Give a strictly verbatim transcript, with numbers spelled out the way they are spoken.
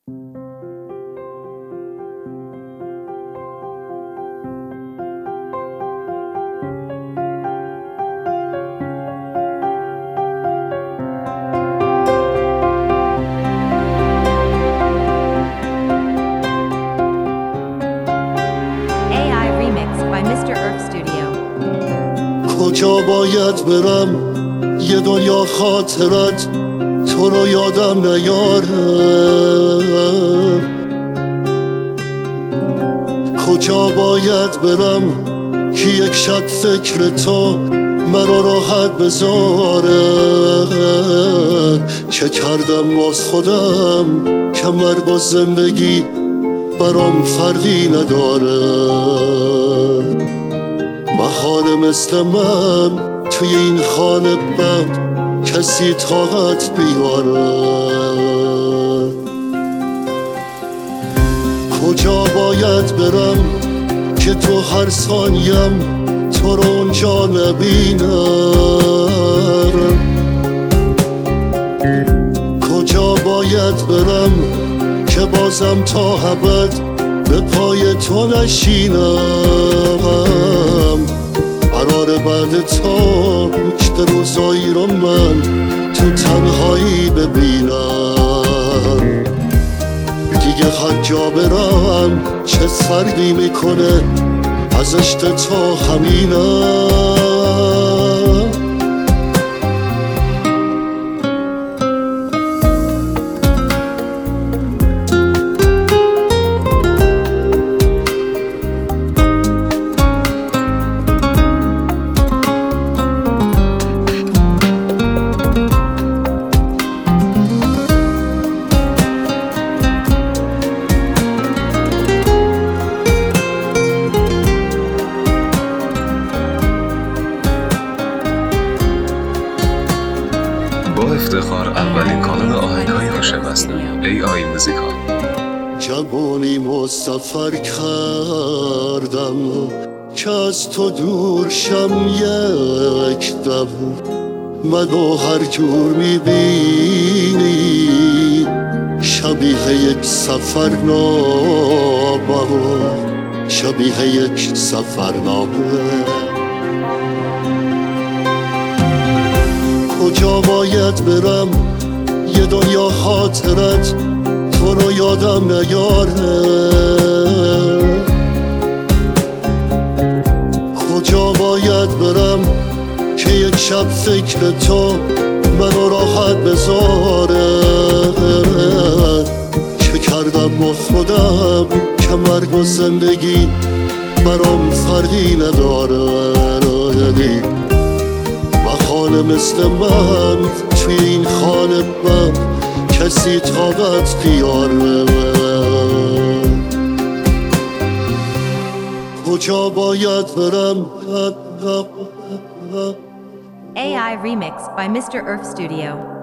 کجا باید برم یه دنیا خاطرت تو رو یادم نیاره؟ کجا باید برم که یک شب فکر تو مرا راحت بذاره؟ چه کردم باز خودم کمر با زندگی برام فرقی نداره؟ بهار مثل من توی این خانه بد کسی طاقت بیاره؟ کجا باید برم که تو هر ثانیم تو رو اونجا نبینم؟ کجا باید برم که بازم تا ابد به پای تو نشینم؟ قراره بعد تو که روزایی رو من تو تنهایی ببینم. دیگه هر جا برم چه فرقی میکنه از عشق تو همینم. با افتخار اولین کانال آهنگ‌های هوش مصنوعی ای آی موزیکال. جوانیمو سفر کردم که از تو دور شم یک دم. منو هر جور میبینی شبیه یک سفرنامه، شبیه یک سفرنامه. کجا باید برم یه دنیا خاطرت تو رو یادم نیاره؟ کجا باید برم که یک شب فکر تو منو راحت بذاره؟ چه کردم با خودم که مرگ و زندگی برام فرقی نداره؟ خانه مثل من توی این خانه من کسی طاقت بیاره؟ کجا باید برم؟ A I remix by Mister Earth Studio.